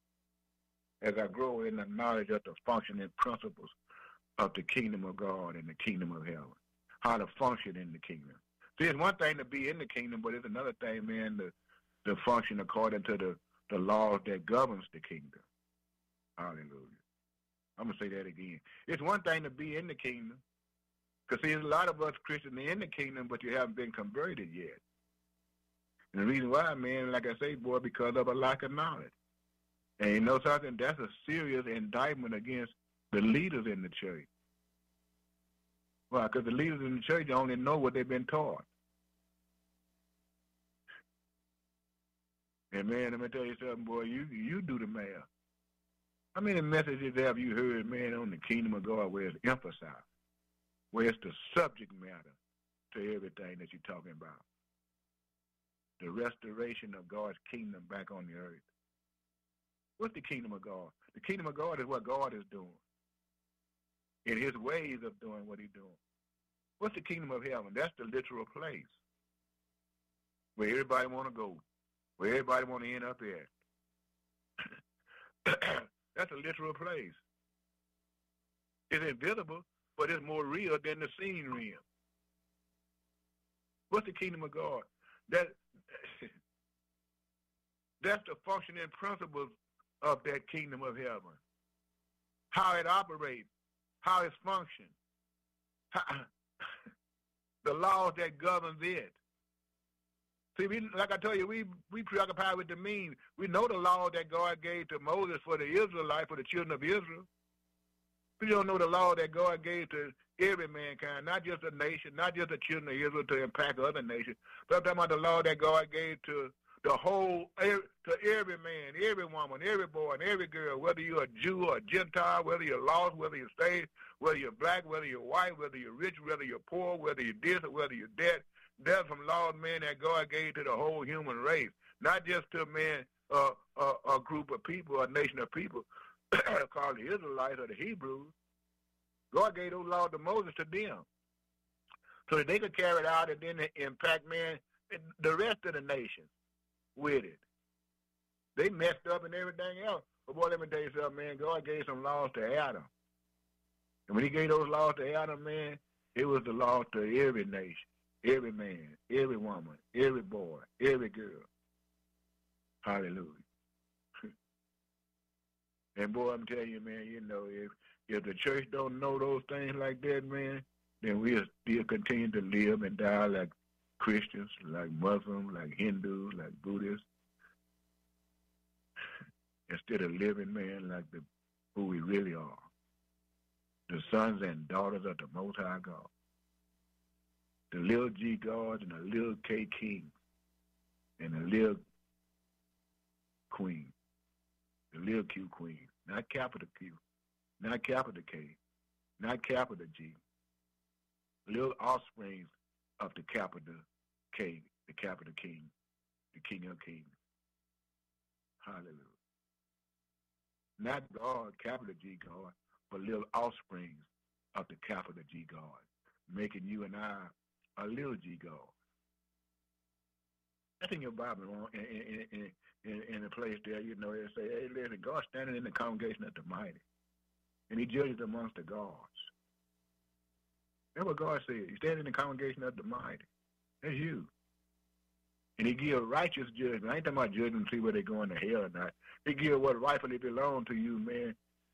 G: As I grow in the knowledge of the functioning principles of the kingdom of God and the kingdom of heaven, how to function in the kingdom. See, it's one thing to be in the kingdom, but it's another thing, man, to function according to the laws that governs the kingdom. Hallelujah. I'm going to say that again. It's one thing to be in the kingdom, because, see, there's a lot of us Christians in the kingdom, but you haven't been converted yet. And the reason why, man, like I say, boy, because of a lack of knowledge. And you know something? That's a serious indictment against the leaders in the church. Why? Because the leaders in the church only know what they've been taught. And, man, let me tell you something, boy, you do the math. How many messages have you heard, man, on the kingdom of God where it's emphasized, where it's the subject matter to everything that you're talking about? The restoration of God's kingdom back on the earth. What's the kingdom of God? The kingdom of God is what God is doing. In his ways of doing what he's doing. What's the kingdom of heaven? That's the literal place where everybody want to go, where everybody want to end up at. That's a literal place. It's invisible, but it's more real than the seen realm. What's the kingdom of God? That's the functioning principles of that kingdom of heaven. How it operates, how it functions, the laws that governs it. See, like I told you, we preoccupied with the means. We know the law that God gave to Moses for the Israelites, for the children of Israel. We don't know the law that God gave to every mankind, not just a nation, not just the children of Israel to impact other nations, but I'm talking about the law that God gave to the whole, to every man, every woman, every boy, and every girl, whether you're a Jew or a Gentile, whether you're lost, whether you're saved, whether you're black, whether you're white, whether you're rich, whether you're poor, whether you're this or whether you're that. There's some laws, man, that God gave to the whole human race, not just to, man, a group of people, a nation of people called the Israelites or the Hebrews. God gave those laws to Moses to them so that they could carry it out and then impact, man, the rest of the nation with it. They messed up and everything else. But boy, let me tell you something, man. God gave some laws to Adam. And when he gave those laws to Adam, man, it was the law to every nation, every man, every woman, every boy, every girl. Hallelujah. And boy, I'm telling you, man, you know, if the church don't know those things like that, man, then we'll still continue to live and die like Christians, like Muslims, like Hindus, like Buddhists, instead of living, man, like who we really are, the sons and daughters of the Most High God, the little G gods and the little K kings, and the little queen, the little Q queen, not capital Q, not capital K, not capital G, little offsprings of the capital K, the capital King, the King of Kings. Hallelujah. Not God, capital G God, but little offsprings of the capital G God, making you and I a little G God. That's in your Bible, in a place there, you know, they say, hey, listen, God's standing in the congregation of the mighty, and he judges amongst the gods. That's what God said. He's standing in the congregation of the mighty. That's you. And he gives righteous judgment. I ain't talking about judgment to see where they're going to hell or not. He gives what rightfully belongs to you, man.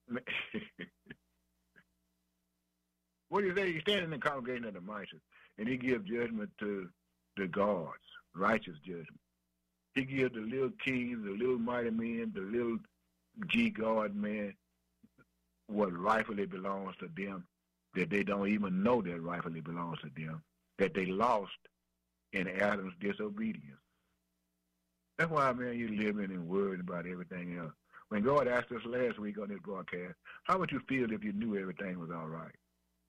G: What do you say? He's standing in the congregation of the mighty, and he gives judgment to the gods, righteous judgment. He gives the little kings, the little mighty men, the little G God man, what rightfully belongs to them, that they don't even know that rightfully belongs to them, that they lost in Adam's disobedience. That's why, man, you're living and worried about everything else. When God asked us last week on this broadcast, how would you feel if you knew everything was all right?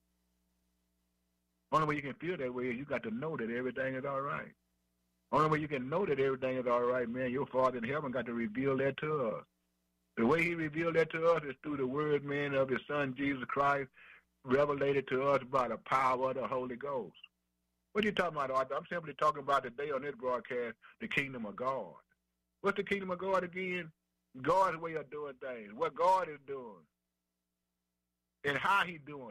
G: Only way you can feel that way is you got to know that everything is all right. Only way you can know that everything is all right, man, your Father in heaven got to reveal that to us. The way he revealed that to us is through the word, man, of his Son, Jesus Christ, revelated to us by the power of the Holy Ghost. What are you talking about, Arthur? I'm simply talking about today on this broadcast, the kingdom of God. What's the kingdom of God again? God's way of doing things, what God is doing, and how he's doing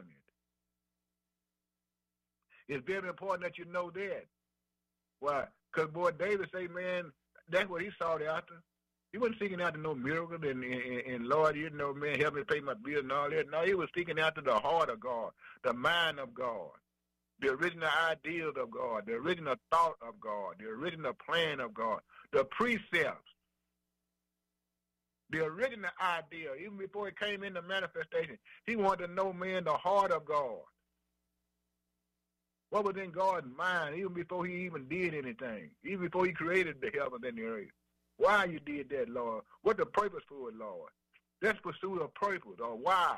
G: it. It's very important that you know that. Why? Because, boy, David say, man, that's what he sought after. He wasn't seeking after no miracle and Lord, you know, man, help me pay my bill and all that. No, he was seeking after the heart of God, the mind of God, the original ideas of God, the original thought of God, the original plan of God, the precepts, the original idea. Even before it came into manifestation, he wanted to know, man, the heart of God. What was in God's mind even before he even did anything, even before he created the heavens and the earth? Why you did that, Lord? What the purpose for it, Lord? That's pursuit of purpose, or why?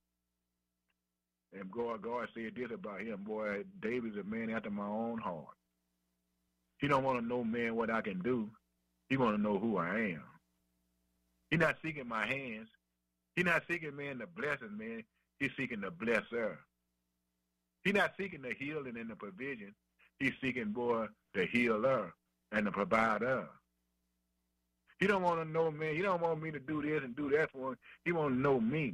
G: And God said this about him, boy, David's a man after my own heart. He don't want to know, man, what I can do. He want to know who I am. He's not seeking my hands. He's not seeking, man, the blessing, man. He's seeking the blesser. He's not seeking the healing and the provision. He's seeking, boy, the healer and the provider. He don't want to know, man. He don't want me to do this and do that for him. He want to know me.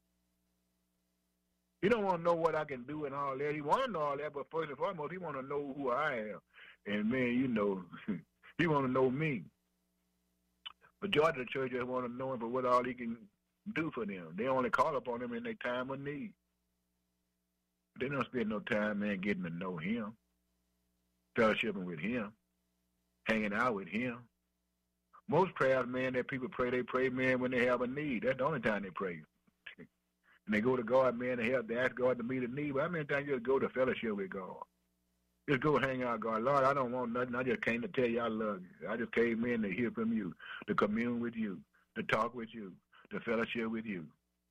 G: He don't want to know what I can do and all that. He want to know all that, but first and foremost, he want to know who I am. And, man, you know, he want to know me. Majority of the church just want to know him for what all he can do for them. They only call upon him in their time of need. They don't spend no time, man, getting to know him, fellowshipping with him, hanging out with him. Most prayers, man, that people pray, they pray, man, when they have a need. That's the only time they pray. And they go to God, man, to help, they ask God to meet a need. But how many times you just go to fellowship with God? Just go hang out, God. Lord, I don't want nothing. I just came to tell you I love you. I just came in to hear from you, to commune with you, to talk with you, to fellowship with you.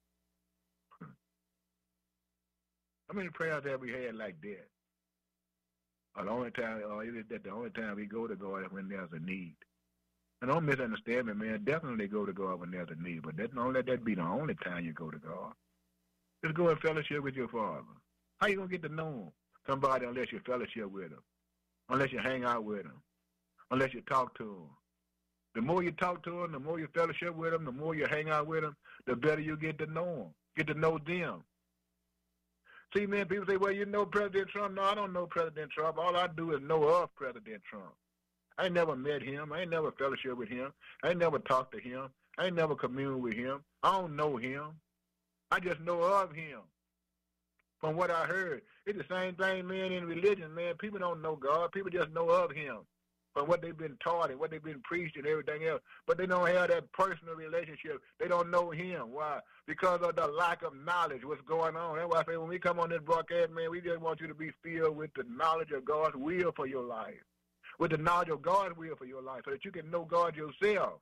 G: How many prayers have we had like that? The only time, or is it that the only time we go to God is when there's a need? And don't misunderstand me, man. Definitely go to God when there's a need, but don't let that be the only time you go to God. Just go and fellowship with your Father. How you going to get to know somebody unless you fellowship with them, unless you hang out with them, unless you talk to them? The more you talk to them, the more you fellowship with them, the more you hang out with them, the better you get to know them, get to know them. See, man, people say, well, you know President Trump. No, I don't know President Trump. All I do is know of President Trump. I ain't never met him. I ain't never fellowship with him. I ain't never talked to him. I ain't never communed with him. I don't know him. I just know of him from what I heard. It's the same thing, man, in religion, man. People don't know God. People just know of him from what they've been taught and what they've been preached and everything else. But they don't have that personal relationship. They don't know him. Why? Because of the lack of knowledge, what's going on. That's why I say when we come on this broadcast, man, we just want you to be filled with the knowledge of God's will for your life, with the knowledge of God's will for your life, so that you can know God yourself.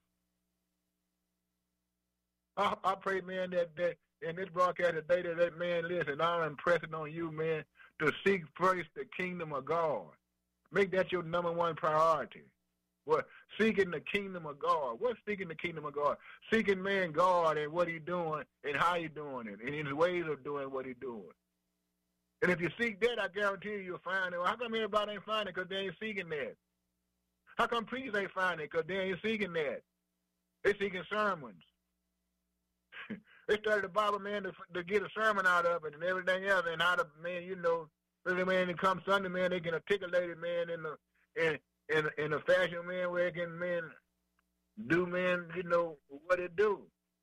G: I pray, man, that in this broadcast today that man, listen, I'm impressing on you, man, to seek first the kingdom of God. Make that your number one priority. What? Seeking the kingdom of God. What's seeking the kingdom of God? Seeking, man, God and what he's doing and how he's doing it and his ways of doing what he's doing. And if you seek that, I guarantee you'll find it. Well, how come everybody ain't finding it? Because they ain't seeking that. How come preachers ain't finding it? Because they ain't seeking that. They seeking sermons. They studied the Bible, man, to get a sermon out of it and everything else, and how to, man, you know, really, man, it comes Sunday, man, they can articulate it, man, in a fashion, man, where it can, man, do, man, you know, what it do.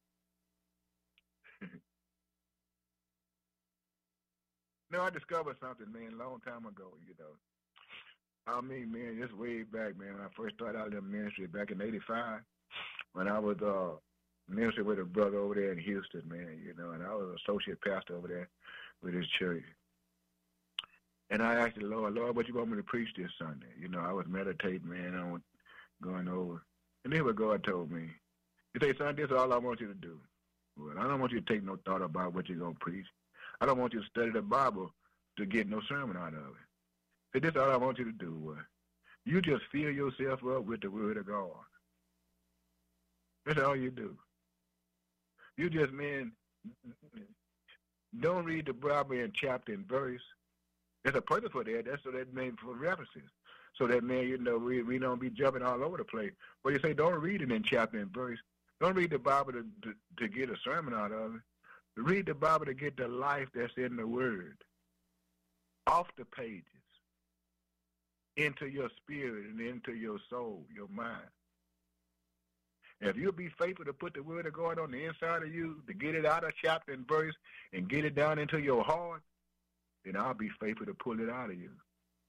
G: No, I discovered something, man, a long time ago, you know. I mean, man, just way back, man, when I first started out in the ministry back in 85, when I was ministry with a brother over there in Houston, man, you know, and I was associate pastor over there with his church. And I asked the Lord, what you want me to preach this Sunday? You know, I was meditating, man, on going over. And then what God told me, he said, son, this is all I want you to do. Well, I don't want you to take no thought about what you're going to preach. I don't want you to study the Bible to get no sermon out of it. He said, this is all I want you to do. You just fill yourself up with the word of God. That's all you do. You just, man, don't read the Bible in chapter and verse. There's a purpose for that. That's so that, man, for references. So that, man, you know, we don't be jumping all over the place. But you say, don't read it in chapter and verse. Don't read the Bible to get a sermon out of it. Read the Bible to get the life that's in the Word. Off the pages. Into your spirit and into your soul, your mind. If you'll be faithful to put the word of God on the inside of you, to get it out of chapter and verse and get it down into your heart, then I'll be faithful to pull it out of you.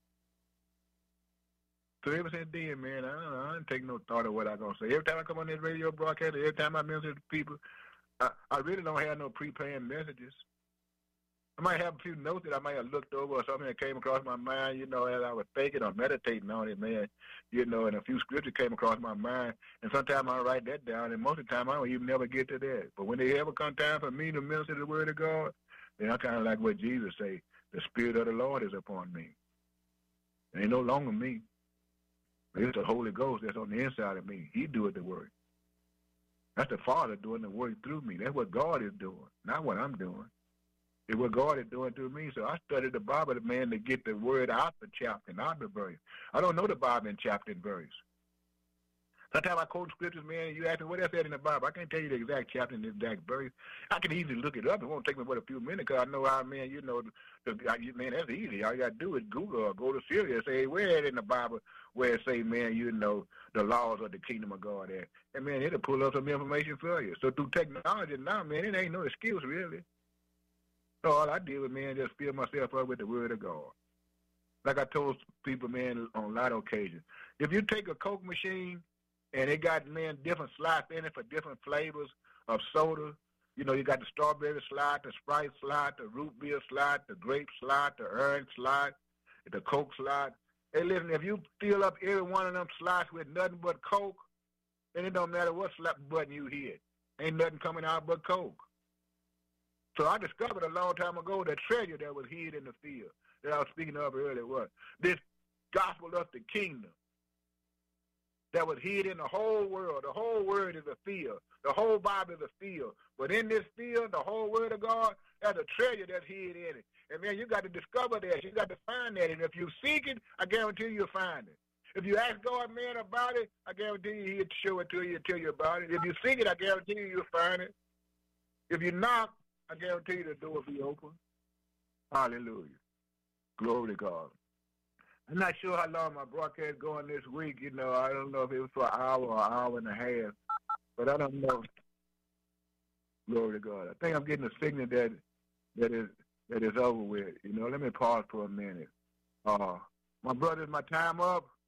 G: So ever since then, man, I don't take no thought of what I'm going to say. Every time I come on this radio broadcast, every time I minister to people, I really don't have no pre-planned messages. I might have a few notes that I might have looked over or something that came across my mind, you know, as I was thinking or meditating on it, man, you know, and a few scriptures came across my mind, and sometimes I write that down, and most of the time I don't even never get to that. But when they ever come time for me to minister the word of God, then I kind of like what Jesus say, the Spirit of the Lord is upon me. It ain't no longer me. It's the Holy Ghost that's on the inside of me. He doeth the work. That's the Father doing the work through me. That's what God is doing, not what I'm doing. It's what God is doing through me. So I studied the Bible, man, to get the word out the chapter and out the verse. I don't know the Bible in chapter and verse. Sometimes I quote scriptures, man, and you ask me what else said in the Bible. I can't tell you the exact chapter and the exact verse. I can easily look it up. It won't take me but a few minutes because I know how, man, you know, man, that's easy. All you got to do is Google or go to Syria and say, hey, where is it in the Bible where it say, man, you know, the laws of the kingdom of God at? And, man, it'll pull up some information for you. So through technology now, man, it ain't no excuse, really. So all I did was, man, just fill myself up with the word of God. Like I told people, man, on a lot of occasions. If you take a Coke machine and it got, man, different slots in it for different flavors of soda, you know, you got the strawberry slot, the Sprite slot, the root beer slot, the grape slot, the orange slot, the Coke slot. Hey, listen, if you fill up every one of them slots with nothing but Coke, then it don't matter what slot button you hit. Ain't nothing coming out but Coke. So I discovered a long time ago the treasure that was hid in the field that I was speaking of earlier was this gospel of the kingdom that was hid in the whole world. The whole word is a field. The whole Bible is a field. But in this field, the whole word of God, there's a treasure that's hid in it. And, man, you got to discover that. You got to find that. And if you seek it, I guarantee you'll find it. If you ask God, man, about it, I guarantee you he'll show it to you and tell you about it. If you seek it, I guarantee you'll find it. If you knock, I guarantee you the door will be open. Hallelujah. Glory to God. I'm not sure how long my broadcast going this week. You know, I don't know if it was for an hour or an hour and a half, but I don't know. Glory to God. I think I'm getting a signal that is over with. You know, let me pause for a minute. My brothers, my time up.